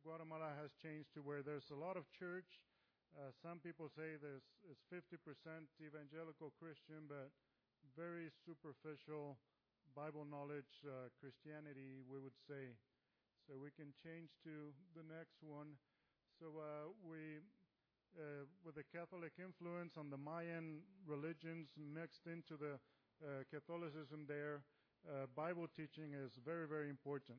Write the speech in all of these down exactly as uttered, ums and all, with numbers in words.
Guatemala has changed to where there's a lot of church. Uh, some people say there's it's fifty percent evangelical Christian, but very superficial Bible knowledge uh, Christianity, we would say. So we can change to the next one. So uh, we, uh, with the Catholic influence on the Mayan religions mixed into the uh, Catholicism there, uh, Bible teaching is very, very important.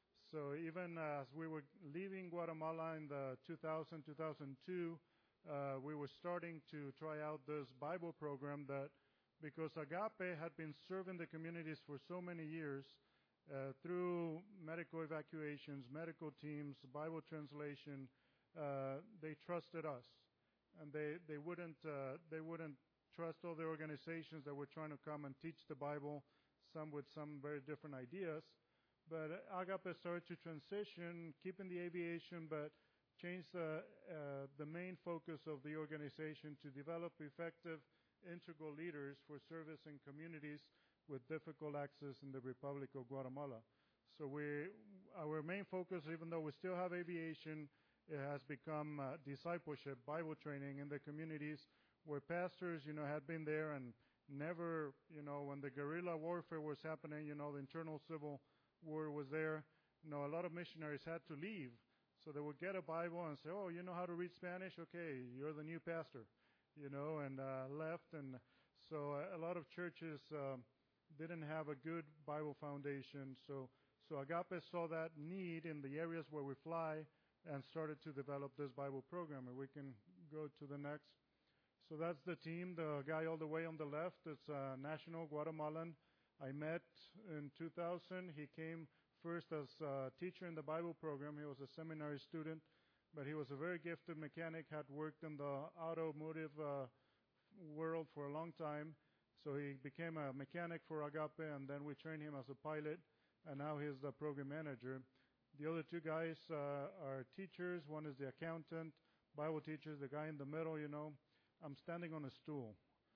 So even as we were leaving Guatemala in the two thousand, two thousand two, uh, we were starting to try out this Bible program that, because Agape had been serving the communities for so many years, uh, through medical evacuations, medical teams, Bible translation, uh, they trusted us, and they they wouldn't uh, they wouldn't trust all the organizations that were trying to come and teach the Bible, some with some very different ideas. But Agape started to transition, keeping the aviation, but changed the uh, the main focus of the organization to develop effective integral leaders for service in communities with difficult access in the Republic of Guatemala. So we, our main focus, even though we still have aviation, it has become uh, discipleship, Bible training in the communities where pastors, you know, had been there and never, you know, when the guerrilla warfare was happening, you know, the internal civil war was there, you know, a lot of missionaries had to leave. So they would get a Bible and say, oh, you know how to read Spanish? Okay, you're the new pastor. You know, and uh, left. And so a lot of churches uh, didn't have a good Bible foundation. So, so Agape saw that need in the areas where we fly and started to develop this Bible program. And we can go to the next. So that's the team. The guy all the way on the left, it's a national Guatemalan. I met in two thousand. He came first as a teacher in the Bible program. He was a seminary student. But he was a very gifted mechanic, had worked in the automotive uh, world for a long time. So he became a mechanic for Agape, and then we trained him as a pilot, and now he's the program manager. The other two guys uh, are teachers. One is the accountant, Bible teachers. The guy in the middle, you know, I'm standing on a stool.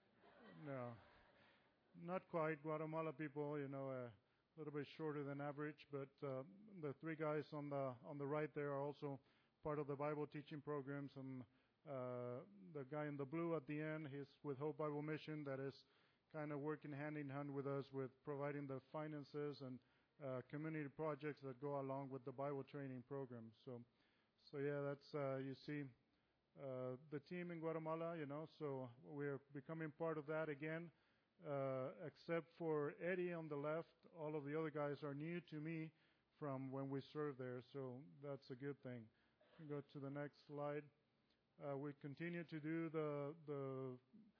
No, not quite. Guatemala people, you know, a little bit shorter than average. But uh, the three guys on the on the right there are also part of the Bible teaching programs, and uh, the guy in the blue at the end, he's with Hope Bible Mission, that is kind of working hand in hand with us with providing the finances and uh, community projects that go along with the Bible training program. So, so yeah, that's uh, you see uh, the team in Guatemala, you know. So we're becoming part of that again. Uh, except for Eddie on the left, all of the other guys are new to me from when we served there. So that's a good thing. Go to the next slide. Uh, we continue to do the the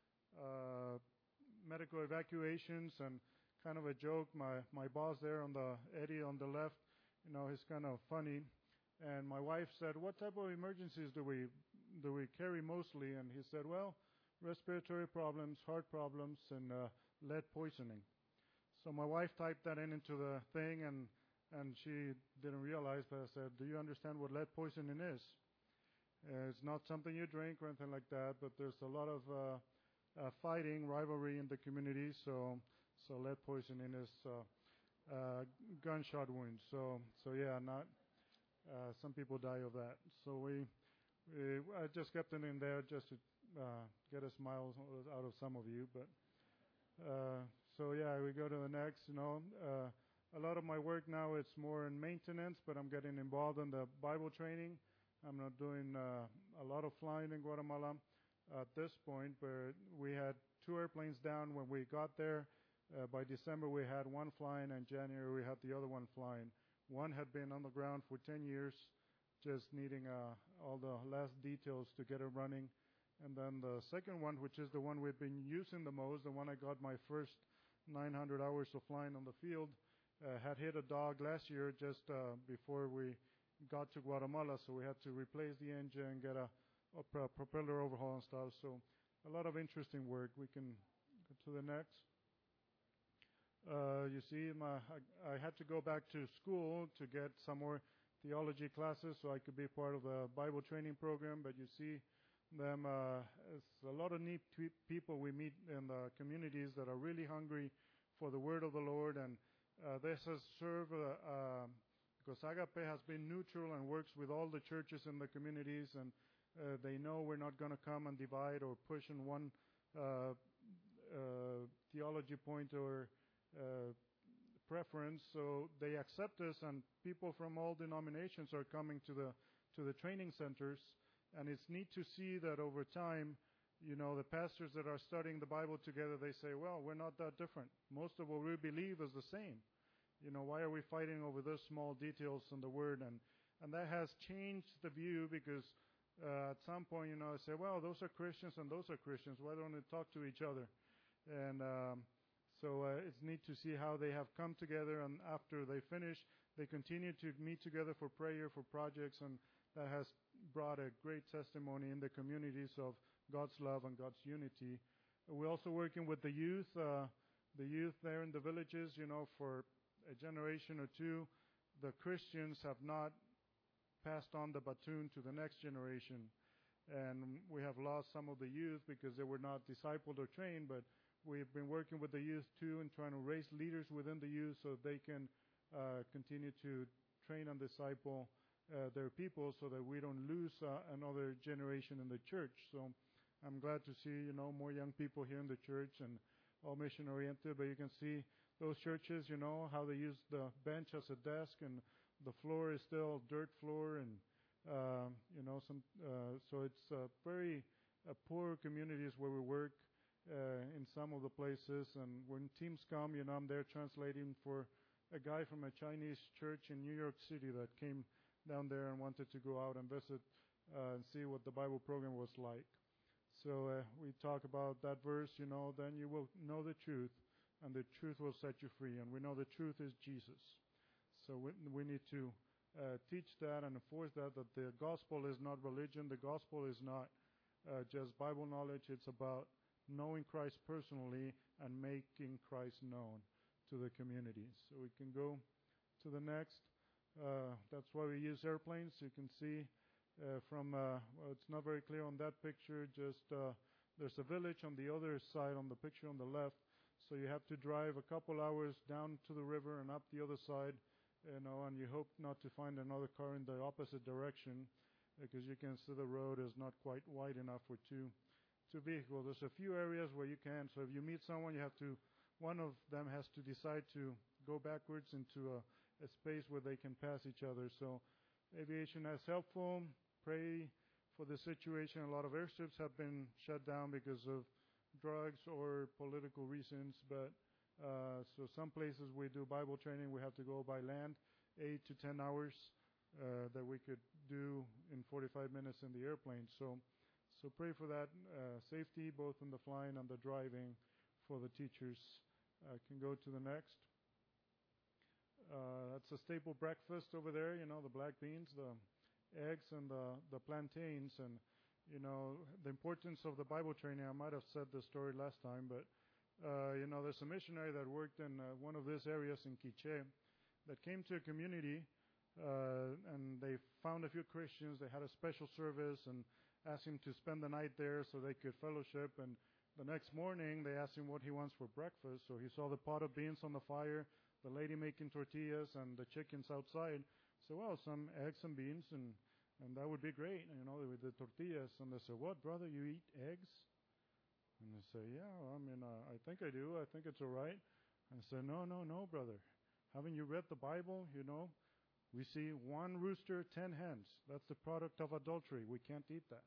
uh, medical evacuations, and kind of a joke. My my boss there on the Eddie on the left, you know, he's kind of funny. And my wife said, "What type of emergencies do we do we carry mostly?" And he said, "Well, respiratory problems, heart problems, and uh, lead poisoning." So my wife typed that in into the thing, and. And she didn't realize, but I said, do you understand what lead poisoning is? Uh, it's not something you drink or anything like that, but there's a lot of uh, uh, fighting, rivalry in the community. So, so lead poisoning is uh, uh, gunshot wounds. So, so yeah, not uh, some people die of that. So we, we I just kept it in there just to uh, get a smile out of some of you. But uh, so yeah, we go to the next. You know. Uh, A lot of my work now, it's more in maintenance, but I'm getting involved in the Bible training. I'm not doing uh, a lot of flying in Guatemala at this point, but we had two airplanes down when we got there. Uh, by December, we had one flying, and January, we had the other one flying. One had been on the ground for ten years, just needing uh, all the last details to get it running. And then the second one, which is the one we've been using the most, the one I got my first nine hundred hours of flying on the field, Uh, had hit a dog last year just uh, before we got to Guatemala, so we had to replace the engine and get a, a pro- propeller overhaul and stuff. So a lot of interesting work. We can go to the next. Uh, you see, my, I, I had to go back to school to get some more theology classes so I could be part of the Bible training program. But you see them, uh, it's a lot of neat t- people we meet in the communities that are really hungry for the word of the Lord, and Uh, this has served uh, uh, because Agape has been neutral and works with all the churches in the communities, and uh, they know we're not going to come and divide or push in one uh, uh, theology point or uh, preference. So they accept us, and people from all denominations are coming to the to the training centers. And it's neat to see that over time, you know, the pastors that are studying the Bible together, they say, well, we're not that different. Most of what we believe is the same. You know, why are we fighting over those small details in the Word? And and that has changed the view, because uh, at some point, you know, I say, well, those are Christians and those are Christians. Why don't they talk to each other? And um, so uh, it's neat to see how they have come together, and after they finish, they continue to meet together for prayer, for projects, and that has brought a great testimony in the communities of God's love and God's unity. We're also working with the youth, uh, the youth there in the villages. You know, for a generation or two, the Christians have not passed on the baton to the next generation. And we have lost some of the youth because they were not discipled or trained, but we've been working with the youth too and trying to raise leaders within the youth so they can uh, continue to train and disciple uh, their people, so that we don't lose uh, another generation in the church. So I'm glad to see, you know, more young people here in the church and all mission oriented. But you can see those churches, you know, how they use the bench as a desk, and the floor is still dirt floor, and uh, you know, some. Uh, so it's uh, very uh, poor communities where we work uh, in some of the places. And when teams come, you know, I'm there translating for a guy from a Chinese church in New York City that came down there and wanted to go out and visit uh, and see what the Bible program was like. So uh, we talk about that verse, you know, then you will know the truth, and the truth will set you free. And we know the truth is Jesus. So we, we need to uh, teach that and enforce that, that the gospel is not religion. The gospel is not uh, just Bible knowledge. It's about knowing Christ personally and making Christ known to the community. So we can go to the next. Uh, that's why we use airplanes. You can see uh, from, uh, well, it's not very clear on that picture, just uh, there's a village on the other side on the picture on the left. So you have to drive a couple hours down to the river and up the other side, you know, and you hope not to find another car in the opposite direction, because you can see the road is not quite wide enough for two two vehicles. There's a few areas where you can. So if you meet someone, you have to, one of them has to decide to go backwards into a a space where they can pass each other. So aviation is helpful. Pray for the situation. A lot of airstrips have been shut down because of drugs or political reasons. But uh, so some places we do Bible training, we have to go by land, eight to ten hours uh, that we could do in forty-five minutes in the airplane. So, so pray for that uh, safety, both in the flying and the driving, for the teachers. I uh, can go to the next. Uh, that's a staple breakfast over there, you know, the black beans, the eggs, and the, the plantains. And, you know, the importance of the Bible training, I might have said this story last time, but, uh, you know, there's a missionary that worked in uh, one of these areas in Quiché that came to a community, uh, and they found a few Christians. They had a special service and asked him to spend the night there so they could fellowship. And the next morning, they asked him what he wants for breakfast. So he saw the pot of beans on the fire, the lady making tortillas, and the chickens outside. So, well, some eggs and beans, and, and that would be great, you know, with the tortillas. And they said, what, brother, you eat eggs? And they say, yeah, well, I mean, uh, I think I do. I think it's all right. And I said, no, no, no, brother. Haven't you read the Bible? You know, we see one rooster, ten hens. That's the product of adultery. We can't eat that.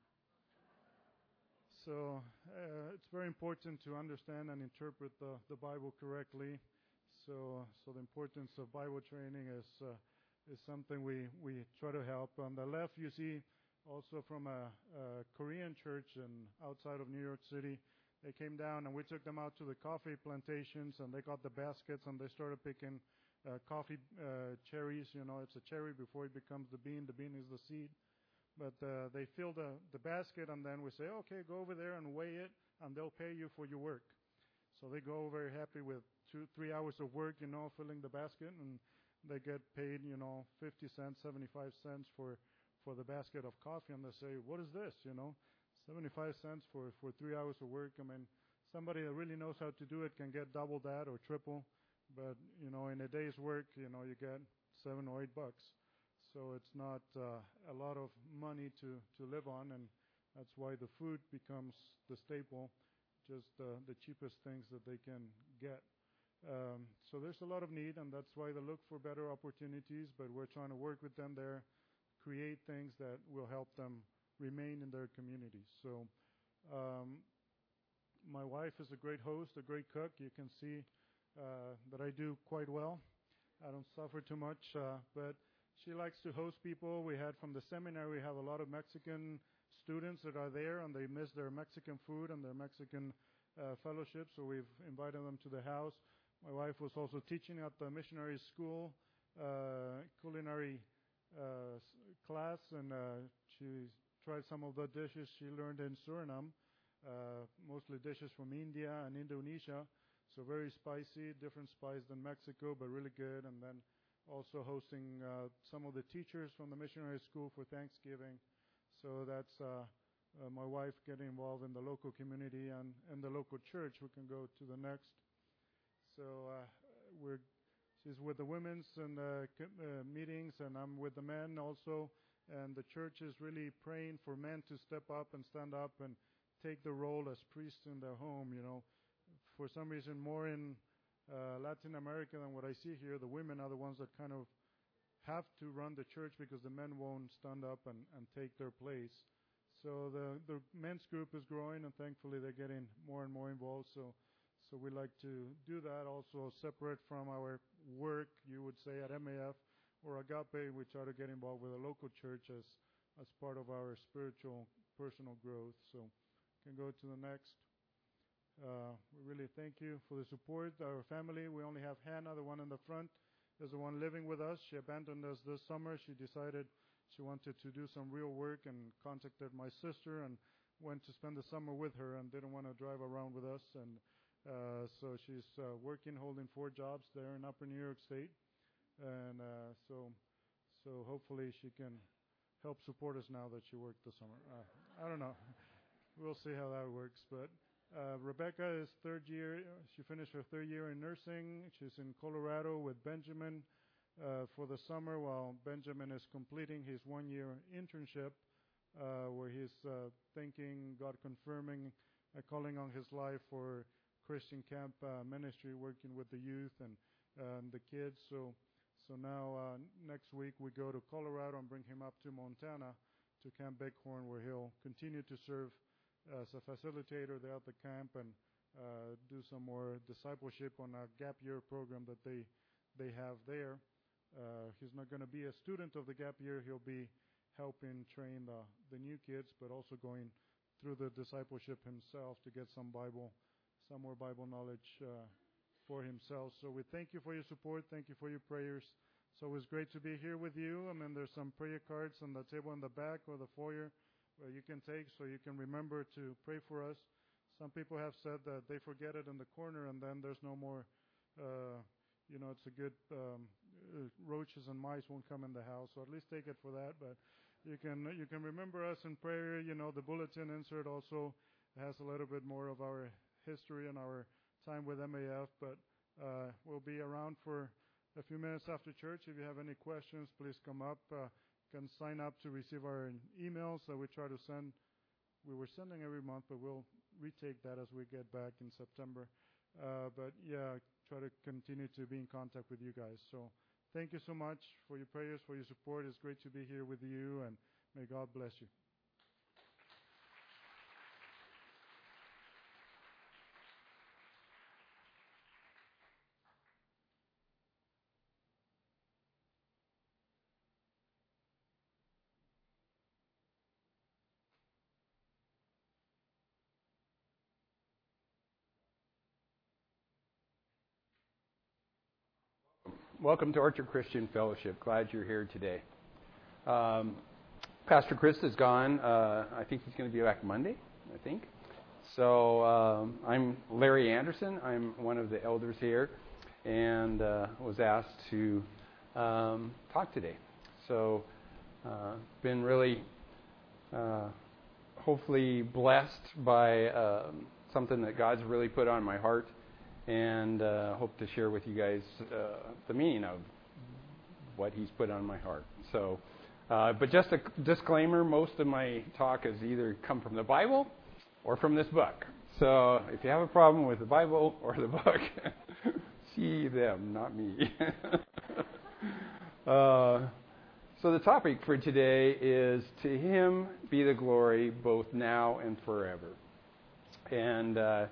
So uh, it's very important to understand and interpret the, the Bible correctly. So, so the importance of Bible training is uh, is something we, we try to help. On the left, you see also from a, a Korean church in, outside of New York City. They came down and we took them out to the coffee plantations, and they got the baskets and they started picking uh, coffee uh, cherries. You know, it's a cherry before it becomes the bean. The bean is the seed. But uh, they fill the, the basket, and then we say, okay, go over there and weigh it, and they'll pay you for your work. So they go very happy with two, three hours of work, you know, filling the basket, and they get paid, you know, fifty cents, seventy-five cents for, for the basket of coffee. And they say, what is this, you know, seventy-five cents for, for three hours of work. I mean, somebody that really knows how to do it can get double that or triple. But, you know, in a day's work, you know, you get seven or eight bucks. So it's not uh, a lot of money to, to live on, and that's why the food becomes the staple, just uh, the cheapest things that they can get. Um, so there's a lot of need, and that's why they look for better opportunities, but we're trying to work with them there, create things that will help them remain in their communities. So um, my wife is a great host, a great cook. You can see uh, that I do quite well. I don't suffer too much, uh, but she likes to host people. We had from the seminary, we have a lot of Mexican students that are there, and they miss their Mexican food and their Mexican uh, fellowship, so we've invited them to the house. My wife was also teaching at the missionary school, uh, culinary uh, class, and uh, she tried some of the dishes she learned in Suriname, uh, mostly dishes from India and Indonesia, so very spicy, different spice than Mexico, but really good. And then also hosting uh, some of the teachers from the missionary school for Thanksgiving. So that's uh, uh, my wife getting involved in the local community and, and the local church. We can go to the next. So uh, we're she's with the women's and uh, uh, meetings, and I'm with the men also. And the church is really praying for men to step up and stand up and take the role as priests in their home. You know, for some reason, more in uh, Latin America than what I see here, the women are the ones that kind of have to run the church because the men won't stand up and, and take their place. So the the men's group is growing, and thankfully they're getting more and more involved. So. So we like to do that also separate from our work, you would say, at M A F or Agape. We try to get involved with a local church as, as part of our spiritual, personal growth. So can go to the next. Uh, we really thank you for the support. Our family, we only have Hannah, the one in the front, is the one living with us. She abandoned us this summer. She decided she wanted to do some real work and contacted my sister and went to spend the summer with her and didn't want to drive around with us. And Uh, so she's uh, working, holding four jobs there in Upper New York State, and uh, so so hopefully she can help support us now that she worked this summer. Uh, I don't know. We'll see how that works. But uh, Rebecca is third year. She finished her third year in nursing. She's in Colorado with Benjamin uh, for the summer, while Benjamin is completing his one-year internship, uh, where he's uh, thinking, God confirming, a calling on his life for Christian camp uh, ministry, working with the youth and, uh, and the kids. So so now uh, next week we go to Colorado and bring him up to Montana to Camp Bighorn, where he'll continue to serve as a facilitator there at the camp and uh, do some more discipleship on a gap year program that they they have there. Uh, he's not going to be a student of the gap year. He'll be helping train the, the new kids, but also going through the discipleship himself to get some Bible some more Bible knowledge uh, for himself. So we thank you for your support. Thank you for your prayers. So it was great to be here with you. And then there's some prayer cards on the table in the back or the foyer where you can take so you can remember to pray for us. Some people have said that they forget it in the corner and then there's no more, uh, you know, it's a good, um, uh, roaches and mice won't come in the house. So at least take it for that. But you can, you can remember us in prayer. You know, the bulletin insert also has a little bit more of our history and our time with M A F, but uh, we'll be around for a few minutes after church. If you have any questions, please come up. Uh, you can sign up to receive our emails that we try to send. We were sending every month, but we'll retake that as we get back in September. Uh, but yeah, try to continue to be in contact with you guys. So thank you so much for your prayers, for your support. It's great to be here with you, and may God bless you. Welcome to Orchard Christian Fellowship. Glad you're here today. Um, Pastor Chris is gone. Uh, I think he's going to be back Monday, I think. So um, I'm Larry Anderson. I'm one of the elders here and uh, was asked to um, talk today. So uh, been really uh, hopefully blessed by uh, something that God's really put on my heart, and uh, hope to share with you guys uh, the meaning of what He's put on my heart. So, uh, but just a disclaimer, most of my talk has either come from the Bible or from this book. So if you have a problem with the Bible or the book, see them, not me. uh, so the topic for today is, to Him be the glory both now and forever. And uh,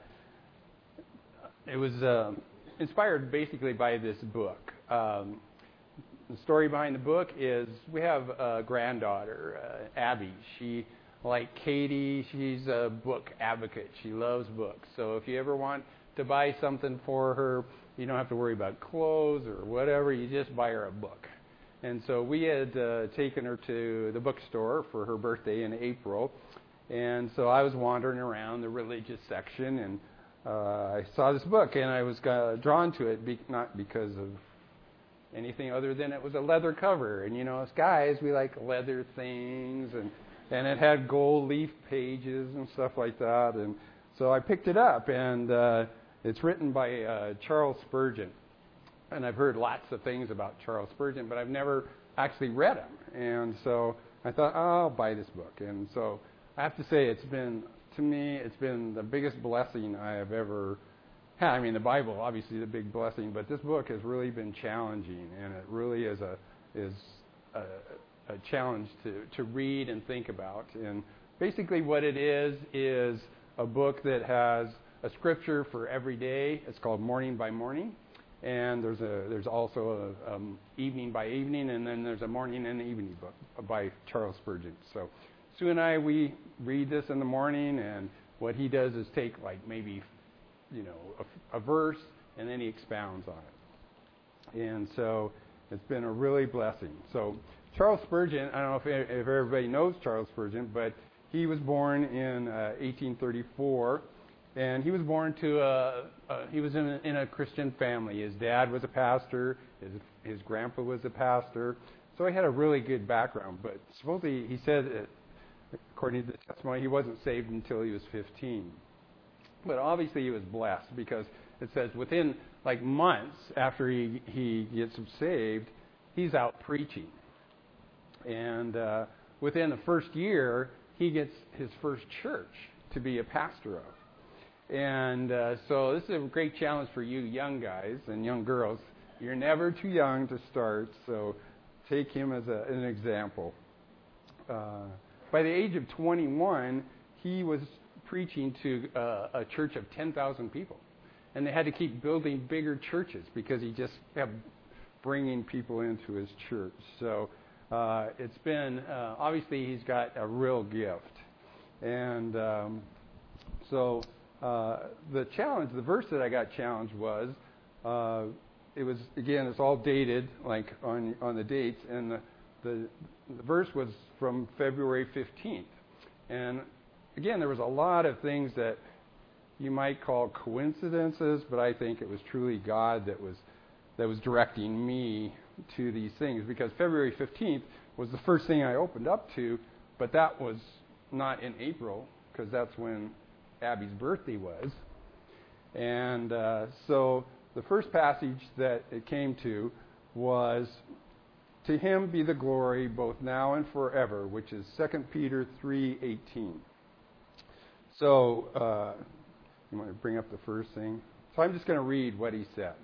it was uh, inspired basically by this book. Um, the story behind the book is, we have a granddaughter, uh, Abby. She, like Katie, she's a book advocate. She loves books. So if you ever want to buy something for her, you don't have to worry about clothes or whatever. You just buy her a book. And so we had uh, taken her to the bookstore for her birthday in April. And so I was wandering around the religious section, and uh, I saw this book, and I was uh, drawn to it, be- not because of anything other than it was a leather cover. And, you know, as guys, we like leather things, and, and it had gold leaf pages and stuff like that. And so I picked it up, and uh, it's written by uh, Charles Spurgeon. And I've heard lots of things about Charles Spurgeon, but I've never actually read him. And so I thought, oh, I'll buy this book. And so I have to say, it's been, to me, it's been the biggest blessing I have ever had. I mean, the Bible, obviously, the big blessing, but this book has really been challenging, and it really is a is a, a challenge to, to read and think about. And basically what it is is a book that has a scripture for every day. It's called Morning by Morning. And there's a there's also a um, evening by evening, and then there's a morning and evening book by Charles Spurgeon. So Sue and I, we read this in the morning, and what he does is take like maybe, you know, a, a verse, and then he expounds on it. And so it's been a really blessing. So Charles Spurgeon, I don't know if, if everybody knows Charles Spurgeon, but he was born in uh, eighteen thirty-four. And he was born to a, a he was in a, in a Christian family. His dad was a pastor. His his grandpa was a pastor. So he had a really good background. But supposedly, he said, that, according to the testimony, he wasn't saved until he was fifteen. But obviously, he was blessed, because it says within like months after he he gets saved, he's out preaching. And uh, within the first year, he gets his first church to be a pastor of. And uh, so this is a great challenge for you young guys and young girls. You're never too young to start, so take him as a, an example. Uh, by the age of twenty-one, he was preaching to uh, a church of ten thousand people. And they had to keep building bigger churches because he just kept bringing people into his church. So uh, it's been, uh, obviously he's got a real gift. And um, so... Uh, the challenge, the verse that I got challenged was, uh, it was, again, it's all dated, like on on the dates, and the, the, the verse was from February fifteenth. And again, there was a lot of things that you might call coincidences, but I think it was truly God that was that was directing me to these things, because February fifteenth was the first thing I opened up to, but that was not in April, because that's when Abby's birthday was. And uh, so the first passage that it came to was, to Him be the glory both now and forever, which is Second Peter three eighteen. So uh, you want to bring up the first thing? So I'm just going to read what he said.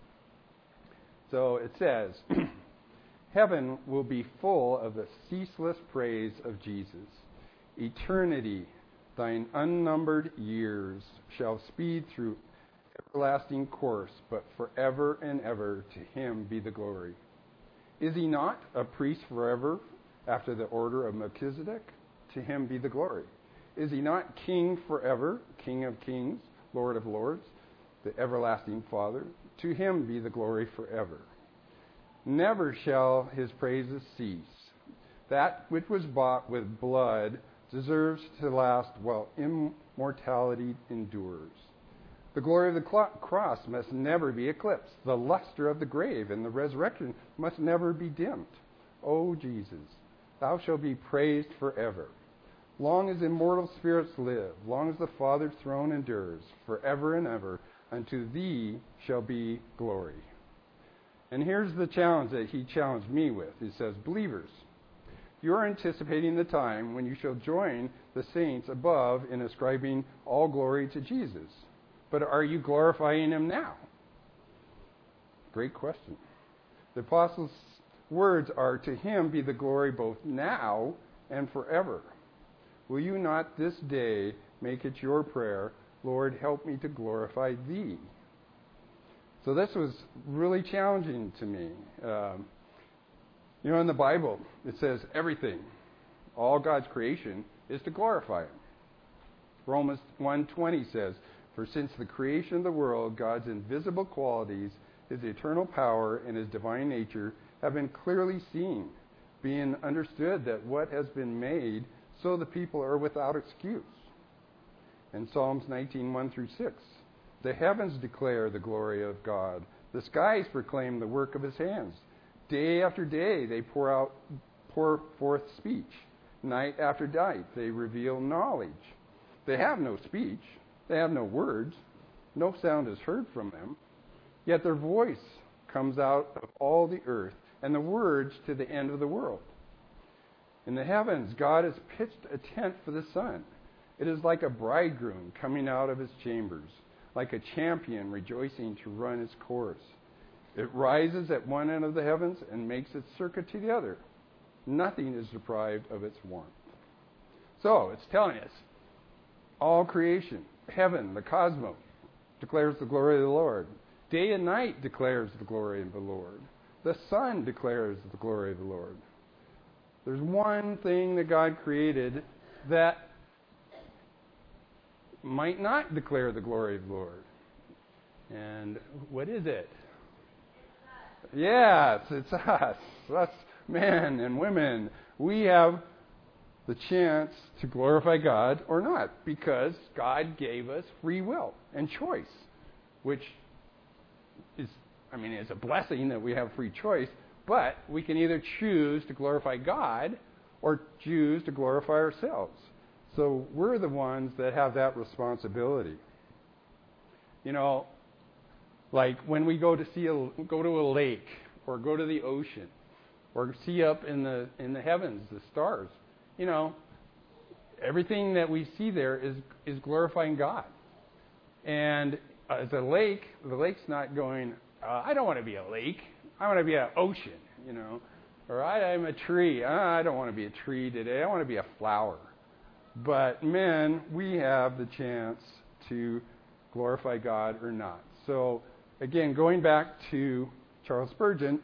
So it says, heaven will be full of the ceaseless praise of Jesus. Eternity, thine unnumbered years, shall speed through everlasting course, but forever and ever to Him be the glory. Is He not a priest forever after the order of Melchizedek? To Him be the glory. Is He not King forever, King of kings, Lord of lords, the everlasting Father? To Him be the glory forever. Never shall His praises cease. That which was bought with blood deserves to last while immortality endures. The glory of the cross must never be eclipsed. The luster of the grave and the resurrection must never be dimmed. O Jesus, Thou shalt be praised forever. Long as immortal spirits live, long as the Father's throne endures, forever and ever, unto Thee shall be glory. And here's the challenge that he challenged me with. He says, believers, you are anticipating the time when you shall join the saints above in ascribing all glory to Jesus. But are you glorifying him now? Great question. The apostles' words are, to him be the glory both now and forever. Will you not this day make it your prayer, Lord, help me to glorify thee? So this was really challenging to me. Um, you know, in the Bible, it says everything, all God's creation, is to glorify him. Romans one twenty says, for since the creation of the world, God's invisible qualities, his eternal power, and his divine nature have been clearly seen, being understood that what has been made, so the people are without excuse. In Psalms nineteen, one through six, the heavens declare the glory of God. The skies proclaim the work of his hands. Day after day they pour out, pour forth speech. Night after night they reveal knowledge. They have no speech. They have no words. No sound is heard from them. Yet their voice comes out of all the earth, and the words to the end of the world. In the heavens, God has pitched a tent for the sun. It is like a bridegroom coming out of his chambers, like a champion rejoicing to run his course. It rises at one end of the heavens and makes its circuit to the other. Nothing is deprived of its warmth. So, it's telling us, all creation, heaven, the cosmos, declares the glory of the Lord. Day and night declares the glory of the Lord. The sun declares the glory of the Lord. There's one thing that God created that might not declare the glory of the Lord. And what is it? Yes, it's us. Us men and women. We have the chance to glorify God or not, because God gave us free will and choice, which is, I mean, it's a blessing that we have free choice, but we can either choose to glorify God or choose to glorify ourselves. So we're the ones that have that responsibility. You know, like when we go to see a, go to a lake or go to the ocean or see up in the in the heavens the stars, you know, everything that we see there is is glorifying God. And as a lake, the lake's not going, uh, I don't want to be a lake. I want to be an ocean, you know. Or I, I'm a tree. Uh, I don't want to be a tree today. I want to be a flower. But men, we have the chance to glorify God or not. So, again, going back to Charles Spurgeon,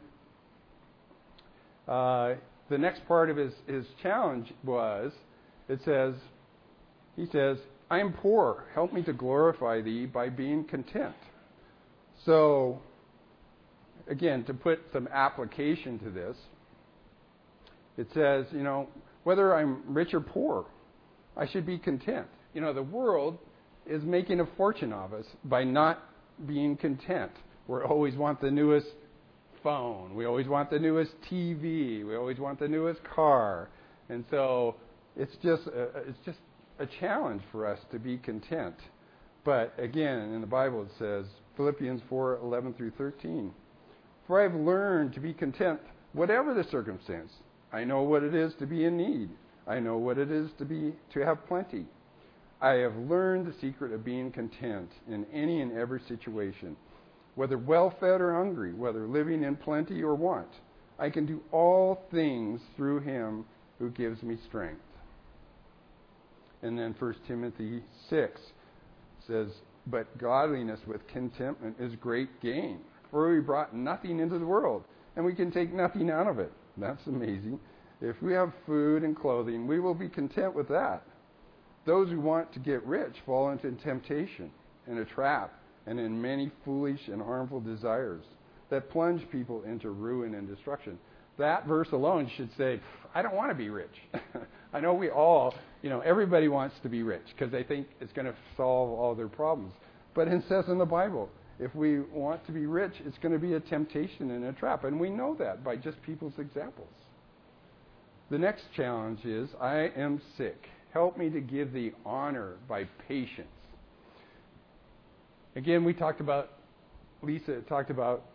uh, the next part of his, his challenge was, it says, he says, I am poor. Help me to glorify thee by being content. So, again, to put some application to this, it says, you know, whether I'm rich or poor, I should be content. You know, the world is making a fortune of us by not being content. We always want the newest phone. We always want the newest T V. We always want the newest car. And so it's just a, it's just a challenge for us to be content. But again, in the Bible it says, Philippians four eleven through thirteen, for I have learned to be content whatever the circumstance. I know what it is to be in need. I know what it is to be to have plenty. I have learned the secret of being content in any and every situation, whether well-fed or hungry, whether living in plenty or want. I can do all things through him who gives me strength. And then First Timothy six says, but godliness with contentment is great gain. For we brought nothing into the world, and we can take nothing out of it. That's amazing. If we have food and clothing, we will be content with that. Those who want to get rich fall into temptation and a trap and in many foolish and harmful desires that plunge people into ruin and destruction. That verse alone should say, I don't want to be rich. I know we all, you know, everybody wants to be rich because they think it's going to solve all their problems. But it says in the Bible, if we want to be rich, it's going to be a temptation and a trap. And we know that by just people's examples. The next challenge is, I am sick. Help me to give thee honor by patience. Again, we talked about, Lisa talked about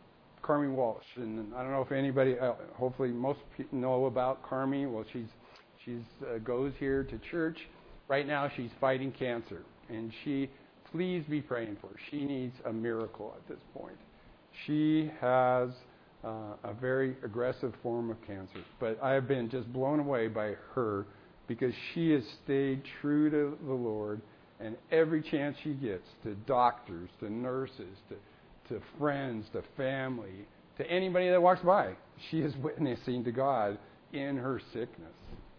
Carmi Walsh. And I don't know if anybody, uh, hopefully most people know about Carmi. Well, she's she's uh, goes here to church. Right now she's fighting cancer. And she, please be praying for her. She needs a miracle at this point. She has uh, a very aggressive form of cancer. But I have been just blown away by her because she has stayed true to the Lord. And every chance she gets, to doctors, to nurses, to, to friends, to family, to anybody that walks by, she is witnessing to God in her sickness.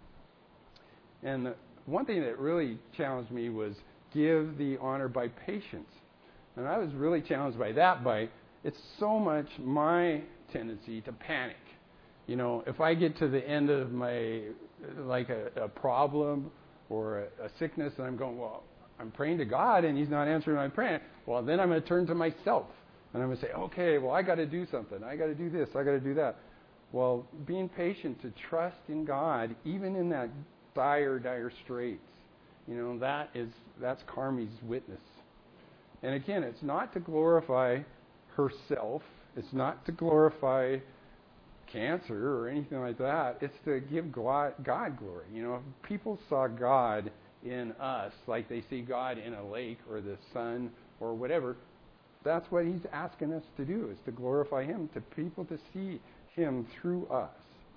And the one thing that really challenged me was give the honor by patience. And I was really challenged by that, by it's so much my tendency to panic. You know, if I get to the end of my, like a, a problem or a, a sickness, and I'm going, well, I'm praying to God and He's not answering my prayer, well, then I'm going to turn to myself. And I'm going to say, okay, well, I got to do something. I got to do this. I got to do that. Well, being patient to trust in God, even in that dire, dire straits, you know, that is, that's Carmi's witness. And again, it's not to glorify herself. It's not to glorify cancer or anything like that. It's to give God, God glory. You know, if people saw God in us like they see God in a lake or the sun or whatever, that's what He's asking us to do, is to glorify Him, to people to see Him through us.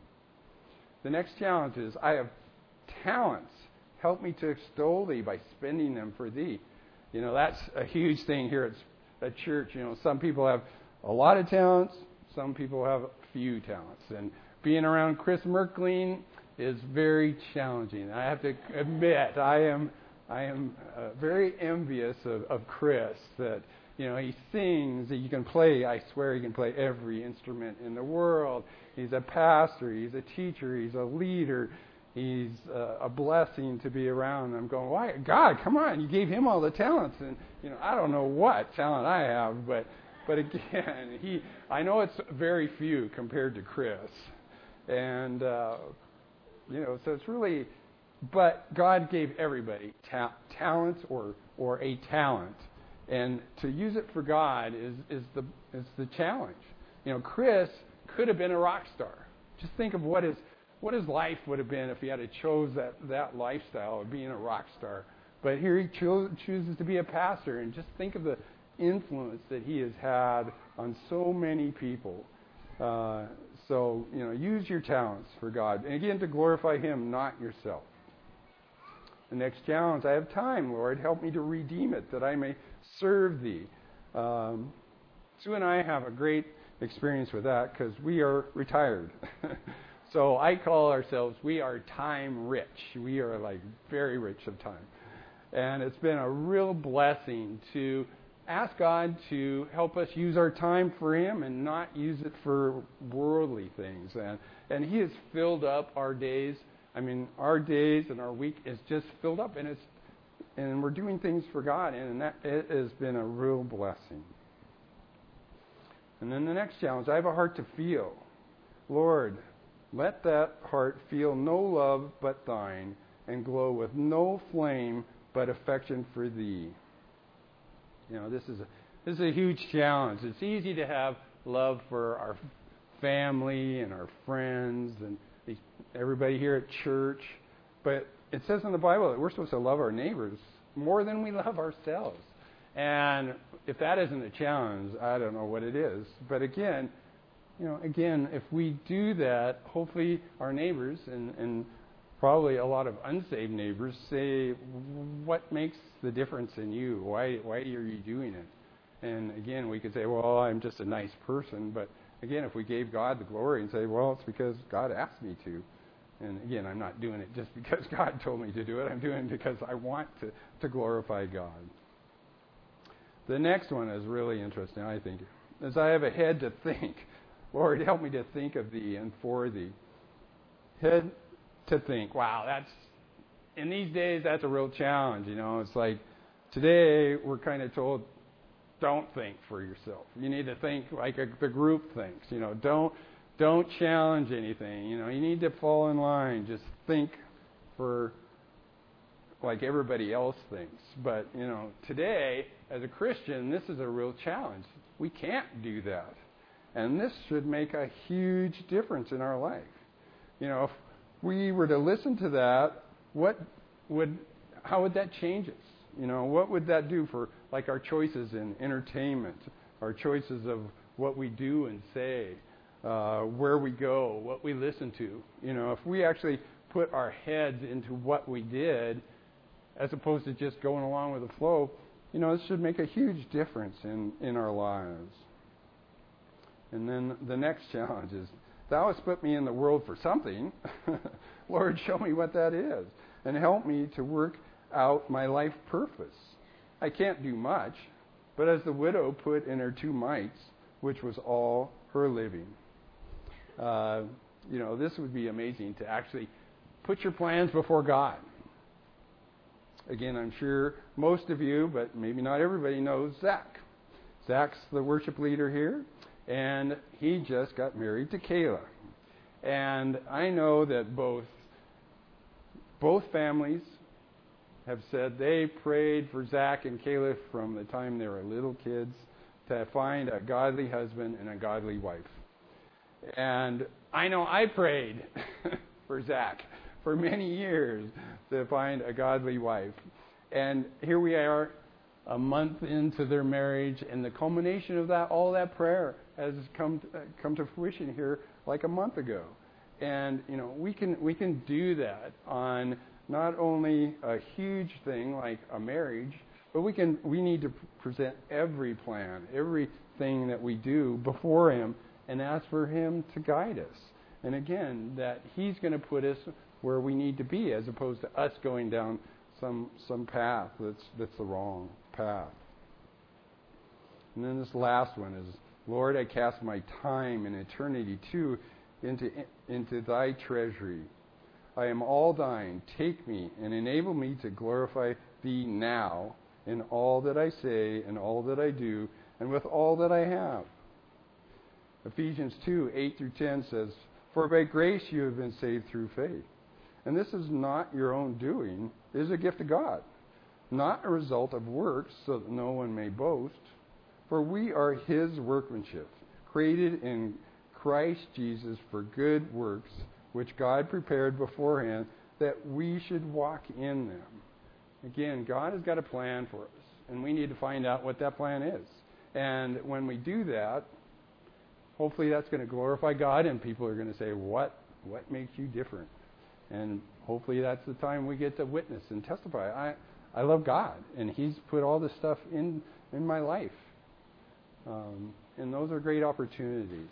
The next challenge is, I have talents. Help me to extol Thee by spending them for Thee. You know, that's a huge thing here at, at church. You know, some people have a lot of talents. Some people have few talents. And being around Chris Merkling is very challenging. I have to admit, I am I am uh, very envious of, of Chris, that, you know, he sings, that you can play, I swear he can play every instrument in the world. He's a pastor, he's a teacher, he's a leader, he's uh, a blessing to be around. I'm going, why, God, come on, you gave him all the talents, and, you know, I don't know what talent I have, but but again, he I know it's very few compared to Chris. And uh You know, so it's really, but God gave everybody ta- talents or or a talent, and to use it for God is is the is the challenge. You know, Chris could have been a rock star. Just think of what his what his life would have been if he had to chose that that lifestyle of being a rock star. But here he cho- chooses to be a pastor, and just think of the influence that he has had on so many people. Uh, So, you know, use your talents for God. And again, to glorify Him, not yourself. The next challenge, I have time, Lord. Help me to redeem it, that I may serve Thee. Um, Sue and I have a great experience with that because we are retired. So I call ourselves, we are time rich. We are like very rich of time. And it's been a real blessing to ask God to help us use our time for Him and not use it for worldly things. And and He has filled up our days. I mean, our days and our week is just filled up, and it's and we're doing things for God, and that it has been a real blessing. And then the next challenge, I have a heart to feel. Lord, let that heart feel no love but Thine, and glow with no flame but affection for Thee. You know, this is a this is a huge challenge. It's easy to have love for our family and our friends and these, everybody here at church, but it says in the Bible that we're supposed to love our neighbors more than we love ourselves. And if that isn't a challenge, I don't know what it is. But again, you know, again, if we do that, hopefully our neighbors and, and probably a lot of unsaved neighbors say, what makes the difference in you? Why why are you doing it? And again, we could say, well, I'm just a nice person. But again, if we gave God the glory and say, well, it's because God asked me to. And again, I'm not doing it just because God told me to do it. I'm doing it because I want to, to glorify God. The next one is really interesting, I think. As I have a head to think, Lord, help me to think of Thee and for Thee. Head to think. Wow, that's, in these days, that's a real challenge. You know, it's like today we're kind of told, don't think for yourself. You need to think like a, the group thinks. You know, don't don't challenge anything. You know, you need to fall in line. Just think for like everybody else thinks. But, you know, today, as a Christian, this is a real challenge. We can't do that. And this should make a huge difference in our life. You know, if we were to listen to that, what would, how would that change us? You know, what would that do for, like, our choices in entertainment, our choices of what we do and say, uh, where we go, what we listen to? You know, if we actually put our heads into what we did, as opposed to just going along with the flow, you know, this should make a huge difference in, in our lives. And then the next challenge is, Thou hast put me in the world for something. Lord, show me what that is, and help me to work out my life purpose. I can't do much, but as the widow put in her two mites, which was all her living. Uh, you know, this would be amazing to actually put your plans before God. Again, I'm sure most of you, but maybe not everybody, knows Zach. Zach's the worship leader here, and he just got married to Kayla. And I know that both both families have said they prayed for Zach and Kayla from the time they were little kids to find a godly husband and a godly wife. And I know I prayed for Zach for many years to find a godly wife. And here we are, a month into their marriage, and the culmination of that, all that prayer has come to, uh, come to fruition here like a month ago. And you know, we can we can do that on not only a huge thing like a marriage, but we can we need to present every plan, everything that we do before Him, and ask for Him to guide us. And again, that He's going to put us where we need to be, as opposed to us going down some some path that's that's the wrong path. And then this last one is, Lord, I cast my time and eternity too into into Thy treasury. I am all Thine. Take me and enable me to glorify Thee now in all that I say and all that I do and with all that I have. Ephesians two, eight through ten says, For by grace you have been saved through faith. And this is not your own doing. It is a gift of God, not a result of works, so that no one may boast. For we are His workmanship, created in Christ Jesus for good works, which God prepared beforehand that we should walk in them. Again, God has got a plan for us, and we need to find out what that plan is. And when we do that, hopefully that's going to glorify God, and people are going to say, what, what makes you different? And hopefully that's the time we get to witness and testify. I, I love God, and He's put all this stuff in, in my life. Um, and those are great opportunities.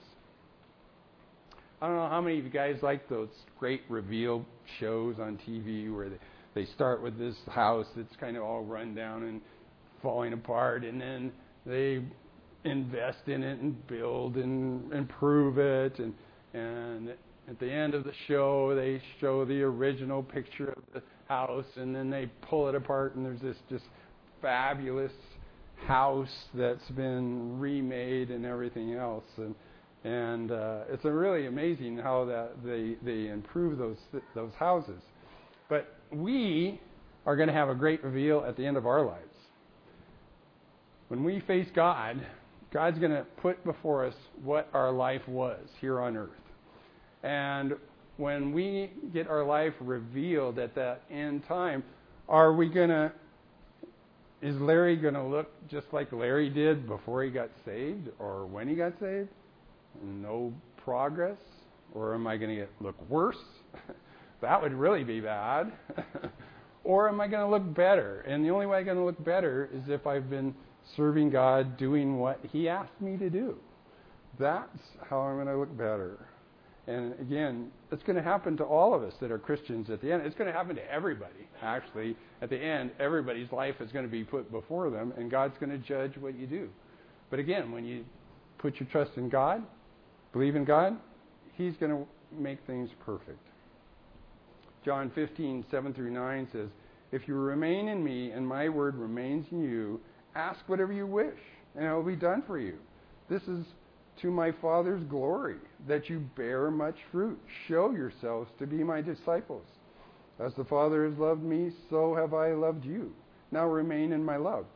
I don't know how many of you guys like those great reveal shows on T V where they, they start with this house that's kind of all run down and falling apart, and then they invest in it and build and improve it, and and at the end of the show they show the original picture of the house, and then they pull it apart, and there's this just fabulous house that's been remade and everything else. And and uh, it's a really amazing how that they they improve those those houses. But we are going to have a great reveal at the end of our lives. When we face God, God's going to put before us what our life was here on earth. And when we get our life revealed at that end time, are we going to, is Larry going to look just like Larry did before he got saved or when he got saved? No progress? Or am I going to get, look worse? That would really be bad. Or am I going to look better? And the only way I'm going to look better is if I've been serving God, doing what He asked me to do. That's how I'm going to look better. And again, it's going to happen to all of us that are Christians at the end. It's going to happen to everybody, actually. At the end, everybody's life is going to be put before them, and God's going to judge what you do. But again, when you put your trust in God, believe in God, He's going to make things perfect. John fifteen, seven through nine says, If you remain in me and my word remains in you, ask whatever you wish, and it will be done for you. This is to my Father's glory, that you bear much fruit. Show yourselves to be my disciples. As the Father has loved me, so have I loved you. Now remain in my love.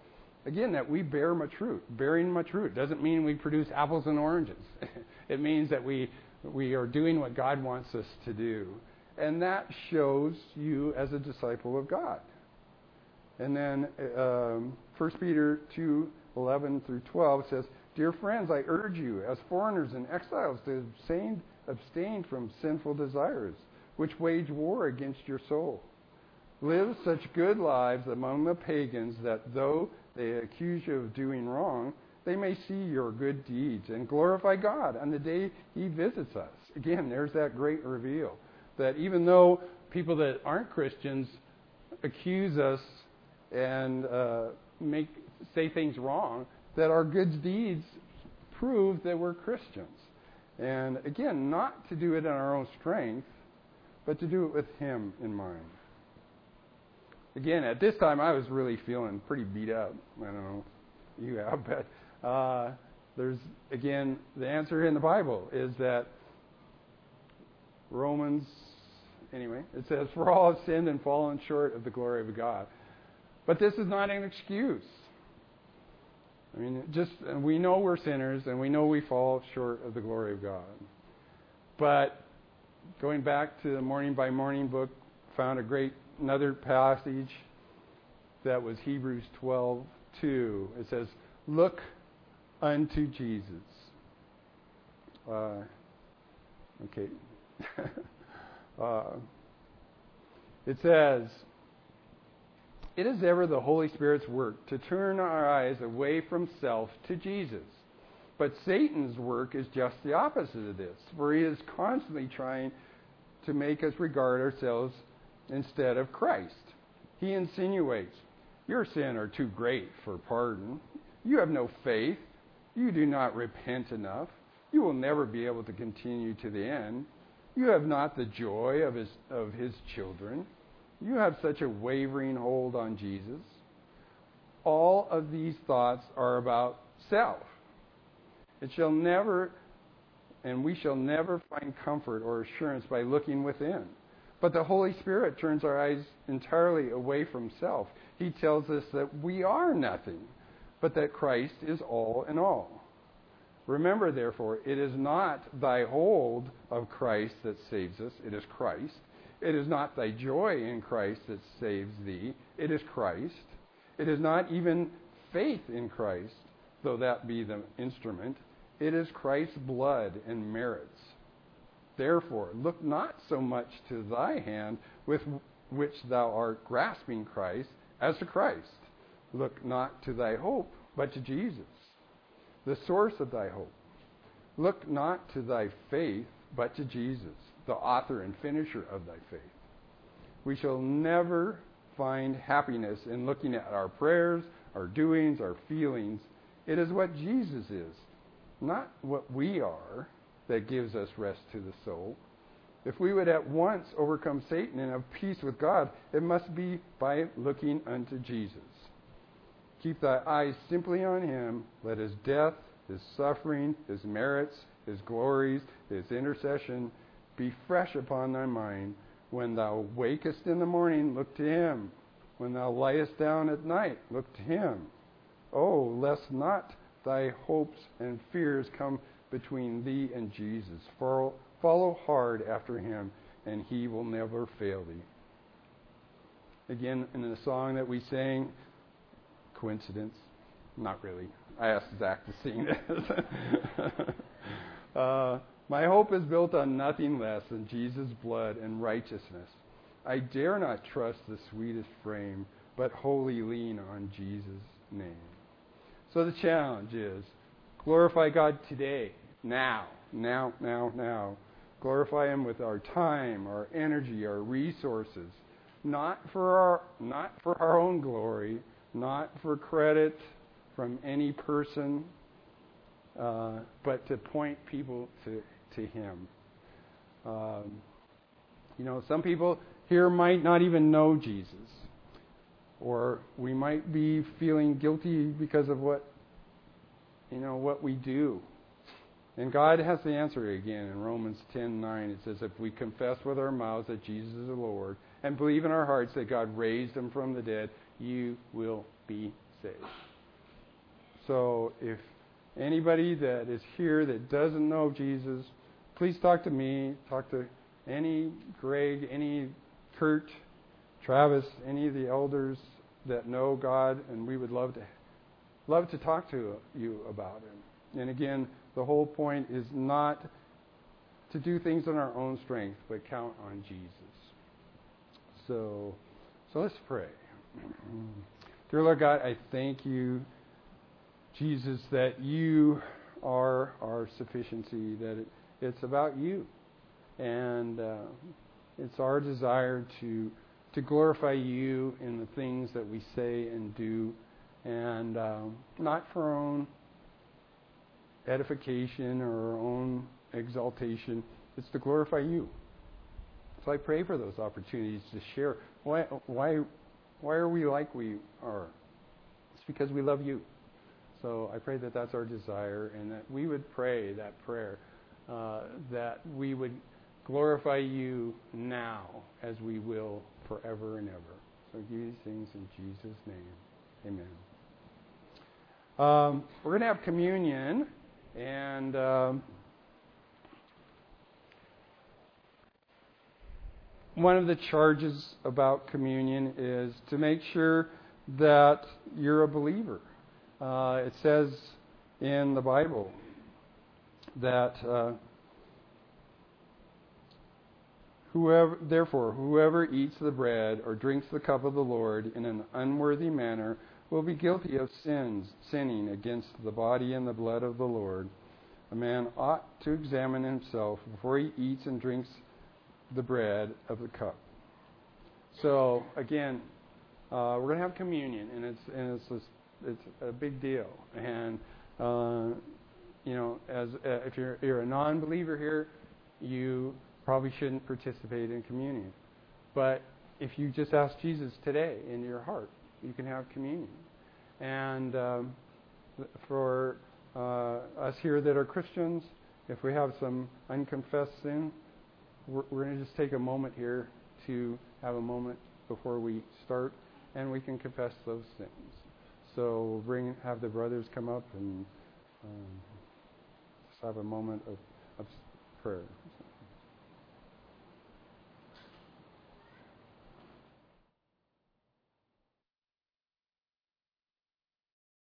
Again, that we bear much fruit. Bearing much fruit doesn't mean we produce apples and oranges. It means that we we are doing what God wants us to do. And that shows you as a disciple of God. And then um, First Peter two eleven through twelve says, "Dear friends, I urge you, as foreigners and exiles, to abstain, abstain from sinful desires, which wage war against your soul. Live such good lives among the pagans that though they accuse you of doing wrong, they may see your good deeds and glorify God on the day He visits us." Again, there's that great reveal that even though people that aren't Christians accuse us and uh, make say things wrong, that our good deeds prove that we're Christians. And again, not to do it in our own strength, but to do it with Him in mind. Again, at this time, I was really feeling pretty beat up. I don't know if you have, but uh, there's, again, the answer in the Bible is that Romans, anyway, it says, "For all have sinned and fallen short of the glory of God." But this is not an excuse. I mean, just we know we're sinners and we know we fall short of the glory of God. But going back to the Morning by Morning book, found a great another passage that was Hebrews twelve two. It says, "Look unto Jesus." Uh, okay. uh, it says, "It is ever the Holy Spirit's work to turn our eyes away from self to Jesus. But Satan's work is just the opposite of this, for he is constantly trying to make us regard ourselves instead of Christ. He insinuates, 'Your sins are too great for pardon. You have no faith. You do not repent enough. You will never be able to continue to the end. You have not the joy of his, of his children. You have such a wavering hold on Jesus.' All of these thoughts are about self. It shall never, and we shall never find comfort or assurance by looking within. But the Holy Spirit turns our eyes entirely away from self. He tells us that we are nothing, but that Christ is all in all. Remember, therefore, it is not thy hold of Christ that saves us. It is Christ. It is not thy joy in Christ that saves thee. It is Christ. It is not even faith in Christ, though that be the instrument. It is Christ's blood and merits. Therefore, look not so much to thy hand with which thou art grasping Christ as to Christ. Look not to thy hope, but to Jesus, the source of thy hope. Look not to thy faith, but to Jesus, the author and finisher of thy faith. We shall never find happiness in looking at our prayers, our doings, our feelings. It is what Jesus is, not what we are, that gives us rest to the soul. If we would at once overcome Satan and have peace with God, it must be by looking unto Jesus. Keep thy eyes simply on him. Let his death, his suffering, his merits, his glories, his intercession be fresh upon thy mind. When thou wakest in the morning, look to him. When thou liest down at night, look to him. Oh, lest not thy hopes and fears come between thee and Jesus. Follow, follow hard after him, and he will never fail thee. Again, in the song that we sang, coincidence? Not really. I asked Zach to sing this. uh, My hope is built on nothing less than Jesus' blood and righteousness. I dare not trust the sweetest frame, but wholly lean on Jesus' name. So the challenge is, glorify God today, now, now, now, now. Glorify him with our time, our energy, our resources, not for our, not for our own glory, not for credit from any person, uh, but to point people to, to him. Um, you know, some people here might not even know Jesus, or we might be feeling guilty because of what, you know, what we do. And God has the answer again in Romans ten nine. It says, if we confess with our mouths that Jesus is the Lord and believe in our hearts that God raised him from the dead, you will be saved. So if anybody that is here that doesn't know Jesus, please talk to me, talk to any Greg, any Kurt, Travis, any of the elders that know God, and we would love to love to talk to you about Him. And again, the whole point is not to do things on our own strength, but count on Jesus. So, so let's pray. Dear Lord God, I thank you, Jesus, that you are our sufficiency, that it, it's about you. And uh, it's our desire to to glorify you in the things that we say and do, and um, not for our own edification or our own exaltation. It's to glorify you. So I pray for those opportunities to share. Why, why, why are we like we are? It's because we love you. So I pray that that's our desire, and that we would pray that prayer, uh, that we would glorify you now as we will forever and ever. So I give you these things in Jesus' name. Amen. Um, we're going to have communion, and um, one of the charges about communion is to make sure that you're a believer. Uh, it says in the Bible that uh, whoever, therefore, whoever eats the bread or drinks the cup of the Lord in an unworthy manner will be guilty of sins, sinning against the body and the blood of the Lord. A man ought to examine himself before he eats and drinks the bread of the cup. So again, uh, we're going to have communion, and it's and it's a, it's a big deal. And uh, you know, as uh, if you're you're a non-believer here, you probably shouldn't participate in communion. But if you just ask Jesus today in your heart, you can have communion. And um, for uh, us here that are Christians, if we have some unconfessed sin, we're, we're going to just take a moment here to have a moment before we start, and we can confess those sins. So we'll bring, have the brothers come up and um, just have a moment of, of prayer.